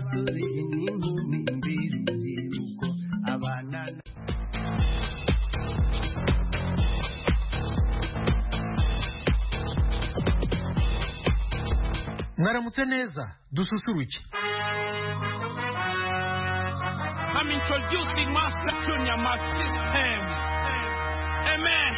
abasore n'inkumi mbirubyiruko abana mwaramutse neza dususuruke. I'm introducing Master Junior Max System. Amen.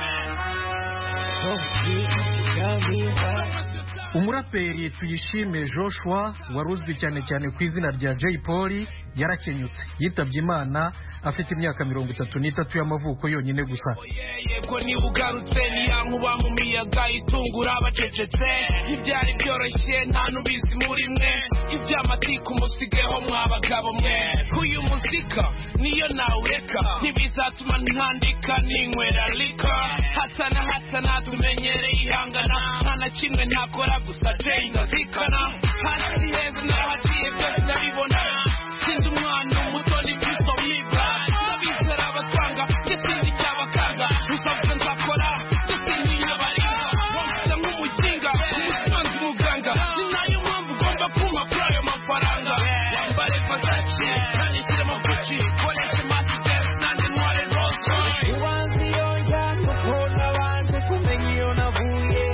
Umuraperi Tuyishime Joshua waruzwi cyane cyane ku izina rya Jay Polly yarakenyutse yitabye Imana afite imyaka 33 y'amavuko yonyine gusa. Yego ni ugarutse ni yankuba mu miyaga itungura abacecetse ibyari byoroshye nta nubizi muri mwe iby'amatiku musigeho mwabagabo mwe uyu muzika niyo nawureka ntibizatuma ntandika ninywera lika hatana tumenyereye ihangana nta na kimwe ntakora gusa Jay ndazikana hasi heza narahaciye byose ndabibona sinzi umwana umuto ni Kristo mwiba ndabizera abatwanga ndetse icyabakanga uzavuga nzakora ndetse n'inyabarira wamfite nk'umukinga umusanzu muganga ni nayo mpamvu ugomba kumpa kuri ayo mafaranga wambare Versace nandikiremo Gucci koreshe Mercedes nanjye ntware Rolls Royce ubanza iyo njya kuko nabanje kumenya iyo navuye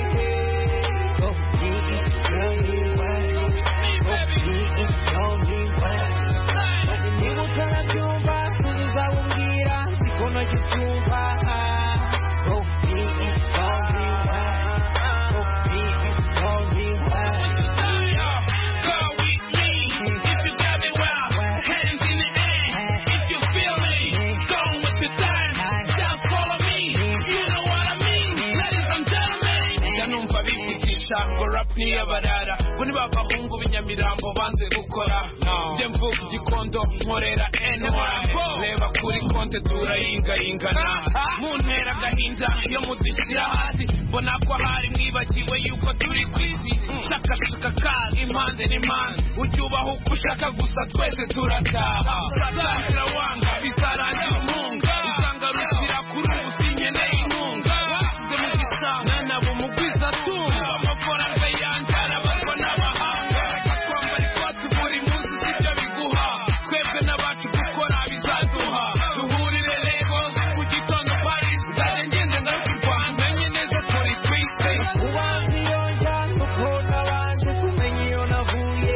niyabarara kuni babahungu b'inyamirambo banze gukora nje mvuga igikondo nkorera reba kuri konte turayingayingana muntera gahinda iyo mudushyira hasi mbona ko hari mwibagiwe yuko turi kwisi shaka kazi impande n'impande ujye ubaho uko ushaka gusa twese turataha uzahera wanga bizarangira umunga usanga rushyira kuri ubu sinkeneye inkunga basize mu gisanga nabo mugwiza tunga amafaranga yanjara barwa n'abahanga twambara ikoti buri munsi sibyo biguha twebwe n'abacu gukora bizaduha duhurire Lagos ku gitondo Paris nzajya ngenda ngaruka u Rwanda menye neza turi kwisi ubanza iyo njya kuko nabanje kumenya iyo navuye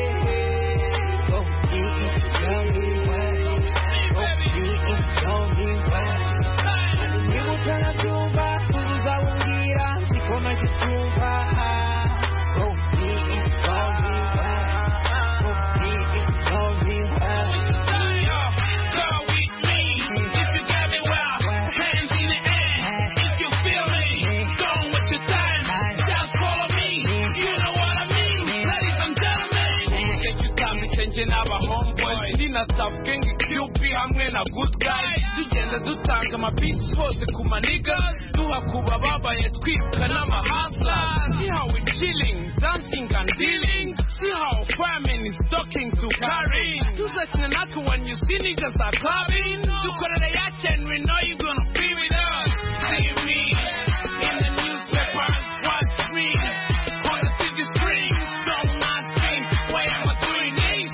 niba utanabyumva uzabubwira siko nagitumva n'aba homeboys ndina staff gang QP hamwe na good guys tugenda dutanga amabisi hose ku maniga tuhakuba babaye twiruka n'amahasla see how we chilling dancing and dealing see how fireman is talking to carrying tuzakina natwe when you see niggas are clubbing dukorera yacu and we know you gonna be with us see me in the newspapers watch me on the TV screens don't ask me why am I doing this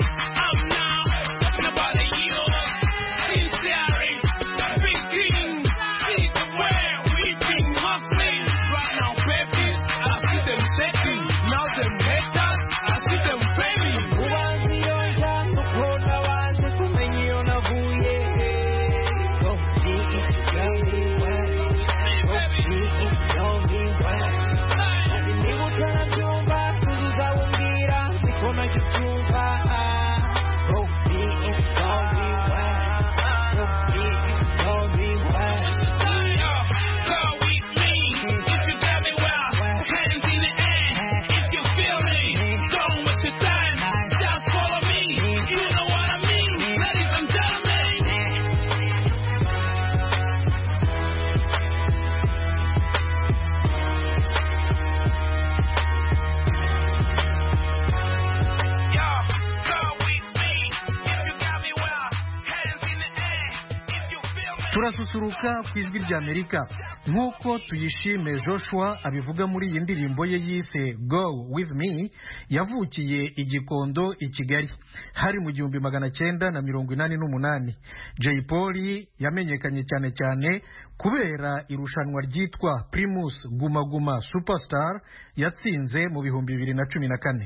turasusuruka ku ijwi ry'Amerika nk'uko Tuyishime Joshua abivuga muri iyi ndirimbo ye yise Go With Me. Yavukiye i Gikondo i Kigali hari mu 1988. Jay Polly yamenyekanye cyane cyane kubera irushanwa ryitwa Primus Guma Guma Superstar yatsinze mu 2014.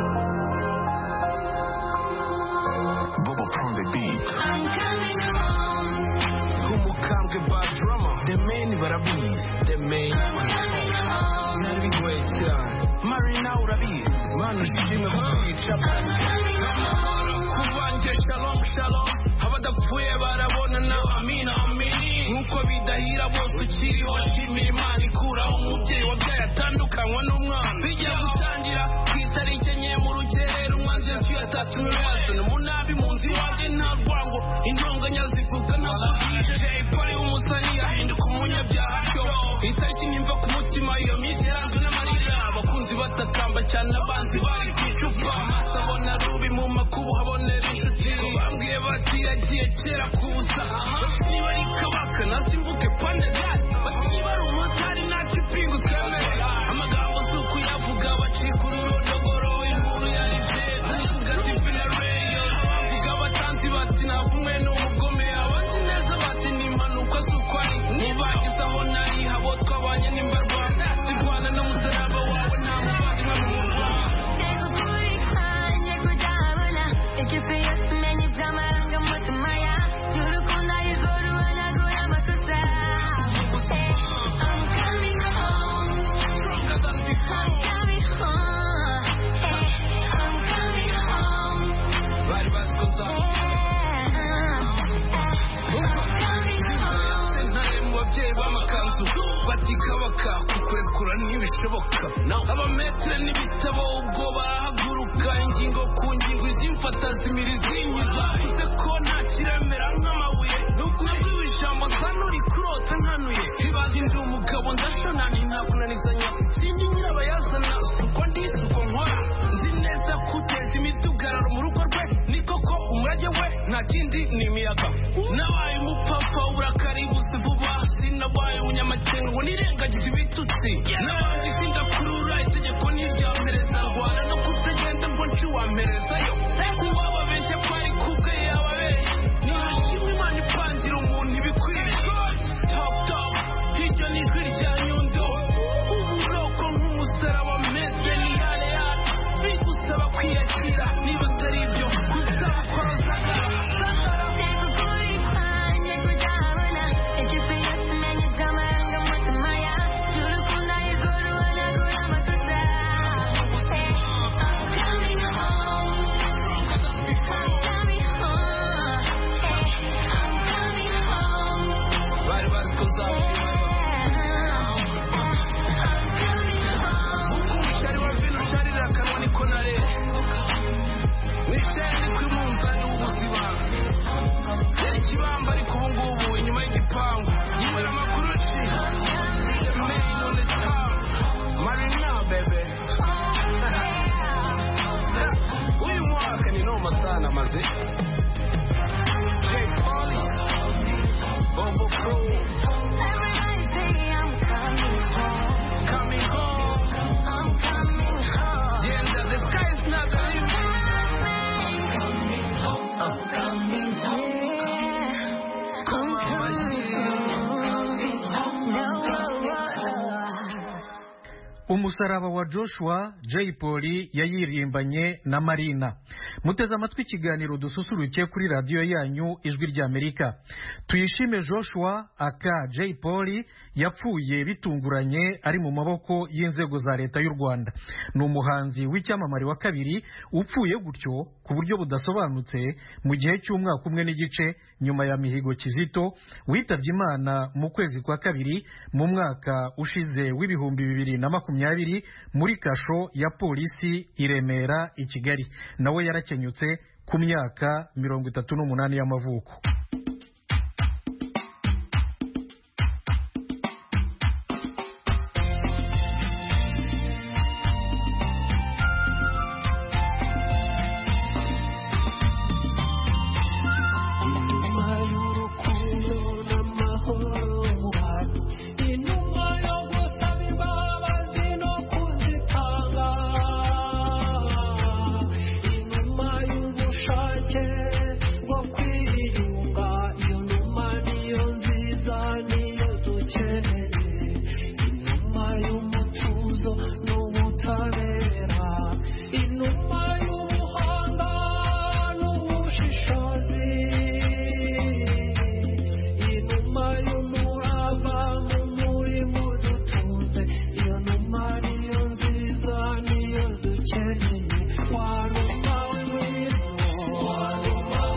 Bobo from the beat. I'm coming home. Umukambwe bad drama. The main barabizi. The main. I'm coming home. Byari bigoye cyane. Marina urabizi. Manu shimwe kwica. I'm coming home. Kubanjye shalom shalom. Abadapfuye barabona na amina amini. Nkuko bidahira bose ukiriho shimira Imana ikuraho umubyeyi wabyaye atandukanywa n'umwana. Bijya gutangira ku itariki enye mu rugerero umwanzi Yesu yatatumye yazana umunabi mu nzi wanjye nta rwango intonganya zivuga ntabwo Jay Polly umusani ahinduka umunyabyaha cyo itariki nyimva ku mutima iyo minsi yaranzwe n'amarira abakunzi batakamba cyane abanzi bari ku icupa amaso abona rubi mu makubu habonera inshuti bambwiye bati yagiye kera ku busa niba ari kabaka nasimbuke pandagari bati niba ari umutari ntacyo ipinga utemere amagambo si ukuyavuga bacika ururondogoro inkuru yari jeza gatifi na reyo abavuga batanzi bati navumwe n'umugome abazi neza bati ni impanuka si uko ari nibagize aho nari habo twabanye n'imbarwa zirwana n'umusaraba wawe nta muvandimwe mu murwa Tega ukuri kwanjye kutabona igisi yose umenye iby'amarangamutima ya by'urukundo arirwo ruhanagura amakosa. I'm coming home. stronger than before I'm coming home. I'm coming home. bari bazi ko nzaba ntare mu babyeyi b'amakanzu bati kabaka kukurekura ntibishoboka abametere n'ibitabo ubwo barahaguruka ingingo ku ngingo izimfata zimira izinyiza uze ko nta kiremera nk'amabuye nabwiwe ijambo nsa n'uri kurota nkanuye ntibazi ndi umugabo ndashona ntabunanizanya sindi nyirabayazana uko ndi uko nkora nzi neza kuteza imidugararo mu rugo rwe ni koko umurage we nta kindi ni imiyaga nabaye umupapa uburakari buze vuba sinabaye umunyamakenga ngo nirengagize ibitutsi n'abandi sindakurura itegeko n'iryampereza rwanda no kutagenda ngo nci wamperezayo uwababeshya ko ari kubwe yababeshya ntihashimwe Imana ipangira umuntu ibikwiriye top top hirya n'ijwi rya Nyundo uburoko nk'umusaraba meze ni hale hale bigusaba kwiyakira niba atari ibyo kuzakora zagara Tega ukuri kwanjye kutabona igisi yose umenye iby'amarangamutima ya by'urukundo arirwo ruhanagura amakosa. I'm coming home. I'm coming home. I'm coming home. bari bazi ko nzaba I'm coming home. umushari wa vino usharira akanwa niko narera mwishari ni kuri munzani w'ubuzima yari ikibamba ariko ubu ngubu inyuma y'igipangu yibera amakuru ci the main on the top Marina bebe uyu mwaka ni noma sana maze Jay Polly Bobo Pro Everybody say I'm coming home. coming home I'm coming home. Gender the sky is not the limit I'm coming home. Umusaraba wa Joshua, Jay Polly yayirimbanye na Marina. Muteze amatwi ikiganiro dususuruke kuri radiyo yanyu ijwi ry'Amerika. Tuyishime Joshua aka Jay Polly yapfuye bitunguranye ari mu maboko y'inzego za leta y'u Rwanda. Ni umuhanzi w'icyamamare wa kabiri upfuye gutyo ku buryo budasobanutse mu gihe cy'umwaka umwe n'igice nyuma ya Mihigo Kizito witabye Imana mu kwezi kwa kabiri mu mwaka ushize w'ibihumbi 2020 muri kasho ya polisi i Remera i Kigali. Nawe yarakenyutse ku myaka 38 y'amavuko. Nyuma y'urukundo bushake bwo kwiyunga iyo numa niyo nziza niyo dukeneye inuma y'umutuzo n'ubutabera inuma y'ubuhanga n'ubushishozi inuma y'umurava mu murimo dutunze iyo numa niyo nziza niyo dukeneye wanuma w'ingwino wanuma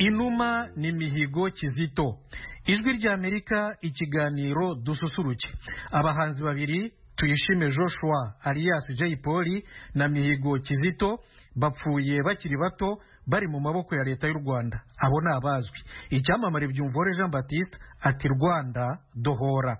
inuma ni Mihigo Kizito. Ijwi ry'Amerika, ikiganiro dususuruke. Abahanzi babiri Tuyishime Joshua alias Jay Polly na Mihigo Kizito bapfuye bakiri bato bari mu maboko ya leta y'u Rwanda. Abo ni abazwi. Icyamamare Byumvore Jean Baptiste ati Rwanda dohora.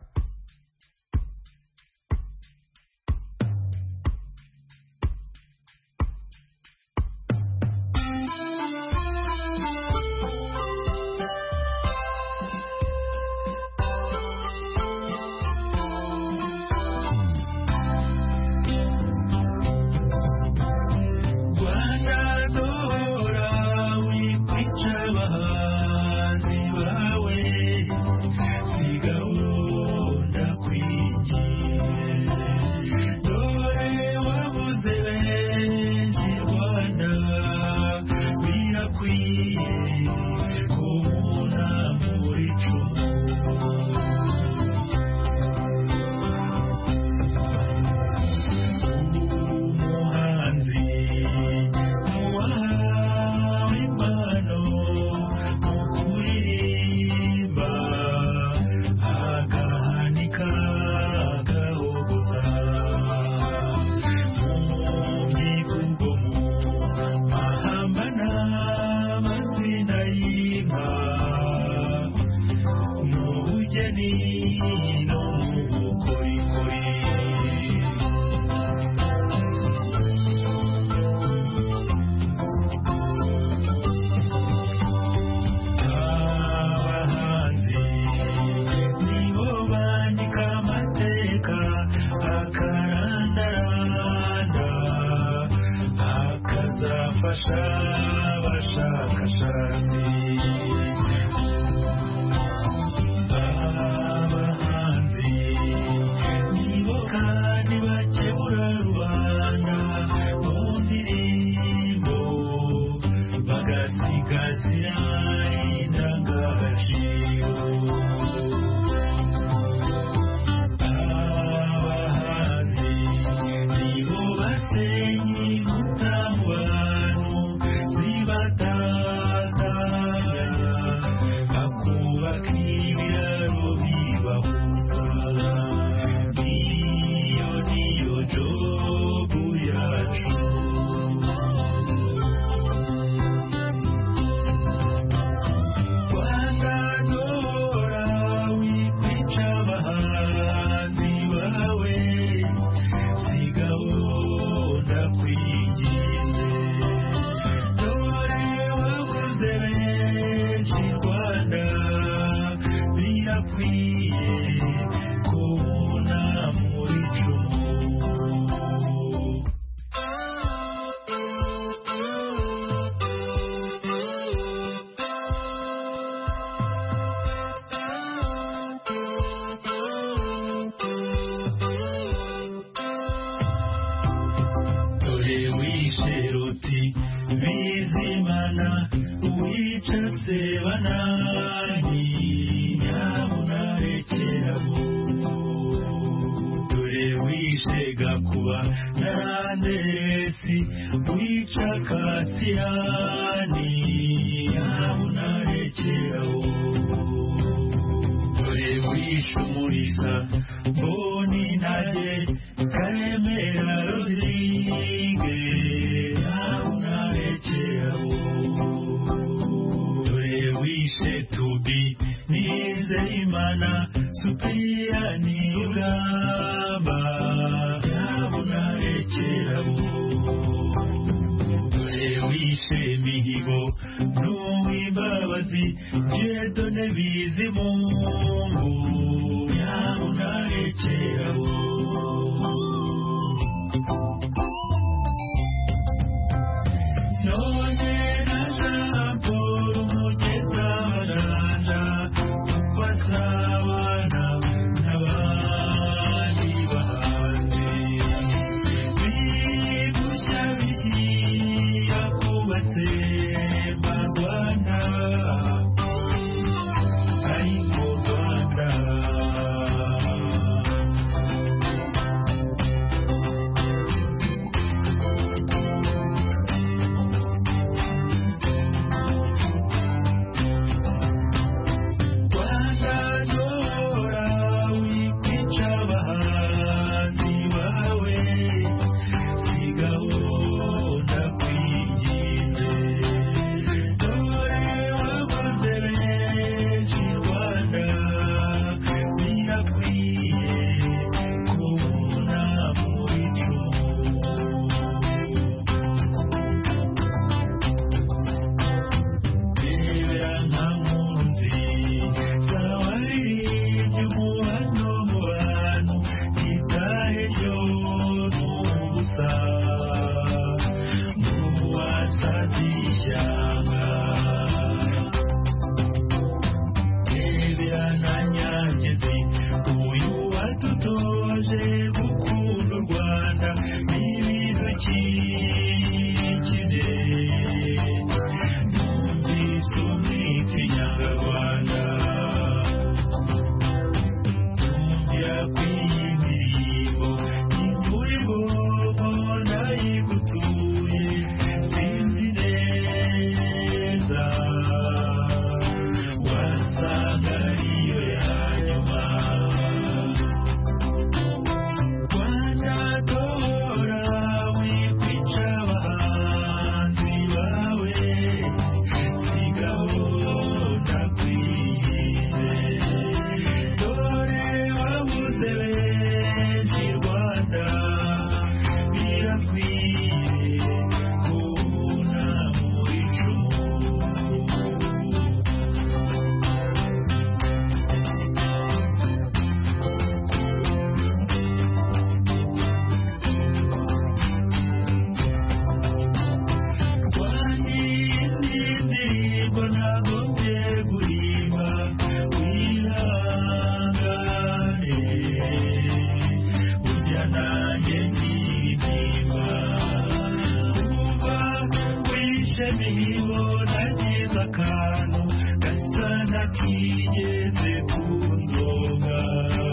mihigo nagize akantu gasa n'akigeze ku nzoga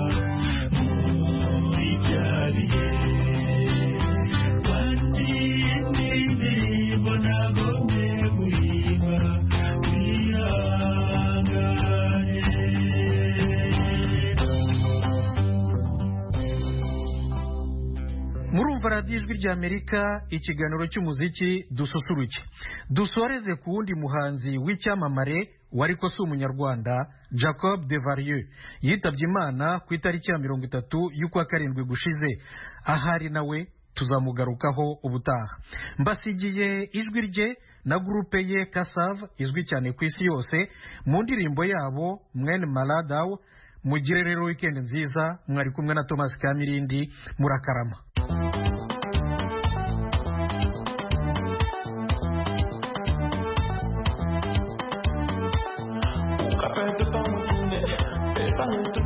muri bya bihe kandi n'indirimbo nagomye guhimba wihangane. murumva radiyo ijwi ry'Amerika, ikiganiro cy'umuziki dususuruke. Dusoreze ku wundi muhanzi w'icyamamare wariko si umunyarwanda, Jacob Devarieux yitabye Imana ku itariki ya 30 y'ukwa karindwi gushize. Ahari nawe tuzamugarukaho ubutaha. Mbasigiye ijwi rye na grupe ye Kassav izwi cyane ku isi yose mu ndirimbo yabo Mwene Maladaw. Mugire rero weekend nziza, mwari kumwe na Thomas Kamirindi, murakarama. Capete estamos en